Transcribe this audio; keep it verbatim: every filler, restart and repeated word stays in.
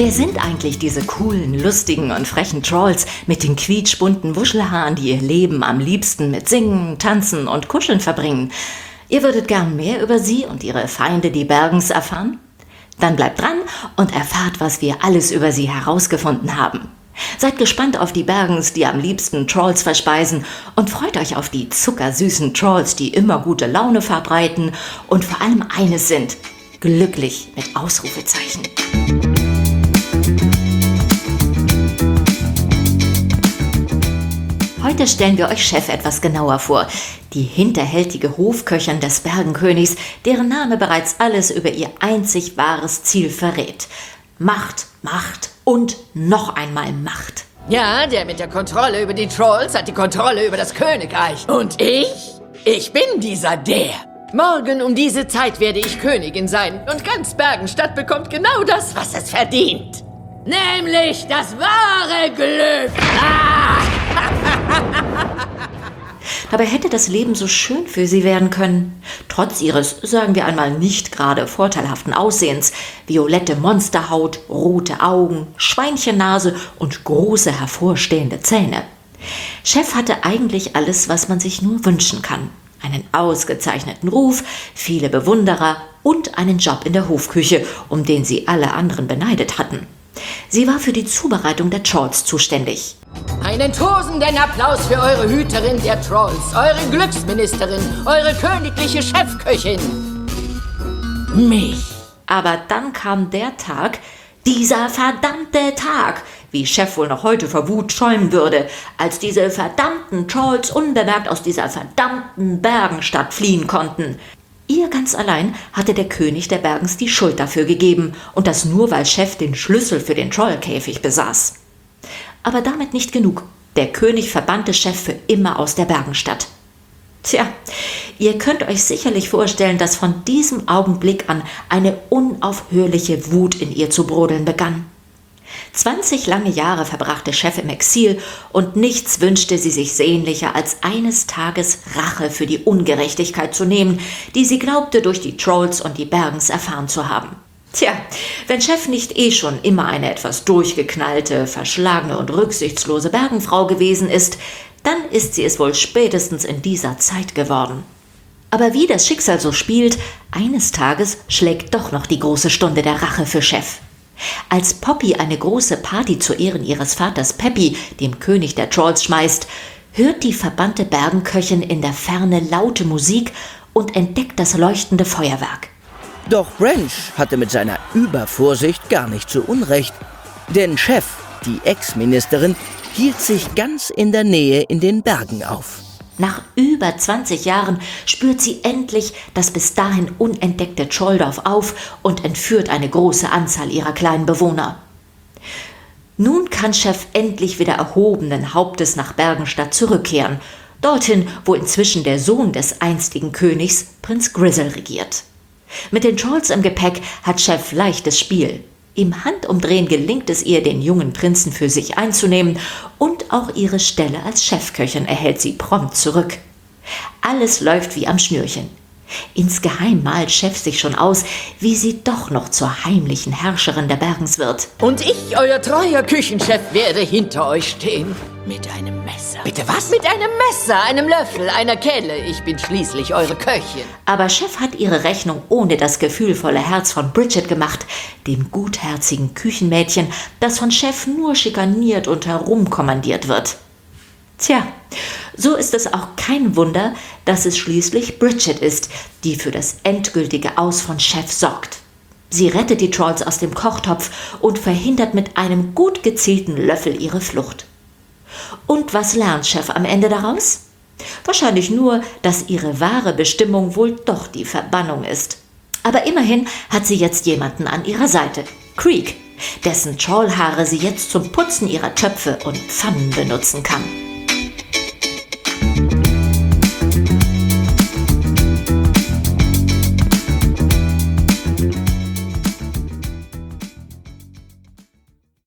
Wer sind eigentlich diese coolen, lustigen und frechen Trolls mit den quietschbunten Wuschelhaaren, die ihr Leben am liebsten mit Singen, Tanzen und Kuscheln verbringen? Ihr würdet gern mehr über sie und ihre Feinde, die Bergens, erfahren? Dann bleibt dran und erfahrt, was wir alles über sie herausgefunden haben. Seid gespannt auf die Bergens, die am liebsten Trolls verspeisen, und freut euch auf die zuckersüßen Trolls, die immer gute Laune verbreiten und vor allem eines sind: glücklich mit Ausrufezeichen. Heute stellen wir euch Chef etwas genauer vor, die hinterhältige Hofköchin des Bergenkönigs, deren Name bereits alles über ihr einzig wahres Ziel verrät. Macht, Macht und noch einmal Macht. Ja, der mit der Kontrolle über die Trolls hat die Kontrolle über das Königreich. Und ich? Ich bin dieser Der. Morgen um diese Zeit werde ich Königin sein und ganz Bergenstadt bekommt genau das, was es verdient. Nämlich das wahre Glück. Ah! Dabei hätte das Leben so schön für sie werden können. Trotz ihres, sagen wir einmal, nicht gerade vorteilhaften Aussehens, violette Monsterhaut, rote Augen, Schweinchennase und große hervorstehende Zähne. Chef hatte eigentlich alles, was man sich nur wünschen kann. Einen ausgezeichneten Ruf, viele Bewunderer und einen Job in der Hofküche, um den sie alle anderen beneidet hatten. Sie war für die Zubereitung der Trolls zuständig. Einen tosenden Applaus für eure Hüterin der Trolls, eure Glücksministerin, eure königliche Chefköchin. Mich. Aber dann kam der Tag, dieser verdammte Tag, wie Chef wohl noch heute vor Wut schäumen würde, als diese verdammten Trolls unbemerkt aus dieser verdammten Bergenstadt fliehen konnten. Ihr ganz allein hatte der König der Bergens die Schuld dafür gegeben, und das nur, weil Chef den Schlüssel für den Trollkäfig besaß. Aber damit nicht genug. Der König verbannte Chef für immer aus der Bergenstadt. Tja, ihr könnt euch sicherlich vorstellen, dass von diesem Augenblick an eine unaufhörliche Wut in ihr zu brodeln begann. zwanzig lange Jahre verbrachte Chef im Exil und nichts wünschte sie sich sehnlicher, als eines Tages Rache für die Ungerechtigkeit zu nehmen, die sie glaubte, durch die Trolls und die Bergens erfahren zu haben. Tja, wenn Chef nicht eh schon immer eine etwas durchgeknallte, verschlagene und rücksichtslose Bergenfrau gewesen ist, dann ist sie es wohl spätestens in dieser Zeit geworden. Aber wie das Schicksal so spielt, eines Tages schlägt doch noch die große Stunde der Rache für Chef. Als Poppy eine große Party zu Ehren ihres Vaters Peppy, dem König der Trolls, schmeißt, hört die verbannte Bergenköchin in der Ferne laute Musik und entdeckt das leuchtende Feuerwerk. Doch Branch hatte mit seiner Übervorsicht gar nicht so Unrecht. Denn Chef, die Ex-Ministerin, hielt sich ganz in der Nähe in den Bergen auf. Nach über zwanzig Jahren spürt sie endlich das bis dahin unentdeckte Trolldorf auf und entführt eine große Anzahl ihrer kleinen Bewohner. Nun kann Chef endlich wieder erhobenen Hauptes nach Bergenstadt zurückkehren, dorthin, wo inzwischen der Sohn des einstigen Königs, Prinz Grizzle, regiert. Mit den Trolls im Gepäck hat Chef leichtes Spiel. Im Handumdrehen gelingt es ihr, den jungen Prinzen für sich einzunehmen, und auch ihre Stelle als Chefköchin erhält sie prompt zurück. Alles läuft wie am Schnürchen. Insgeheim malt Chef sich schon aus, wie sie doch noch zur heimlichen Herrscherin der Bergens wird. Und ich, euer treuer Küchenchef, werde hinter euch stehen. Mit einem Messer. Bitte was? Mit einem Messer, einem Löffel, einer Kelle. Ich bin schließlich eure Köchin. Aber Chef hat ihre Rechnung ohne das gefühlvolle Herz von Bridget gemacht, dem gutherzigen Küchenmädchen, das von Chef nur schikaniert und herumkommandiert wird. Tja, so ist es auch kein Wunder, dass es schließlich Bridget ist, die für das endgültige Aus von Chef sorgt. Sie rettet die Trolls aus dem Kochtopf und verhindert mit einem gut gezielten Löffel ihre Flucht. Und was lernt Chef am Ende daraus? Wahrscheinlich nur, dass ihre wahre Bestimmung wohl doch die Verbannung ist. Aber immerhin hat sie jetzt jemanden an ihrer Seite, Creek, dessen Trollhaare sie jetzt zum Putzen ihrer Töpfe und Pfannen benutzen kann.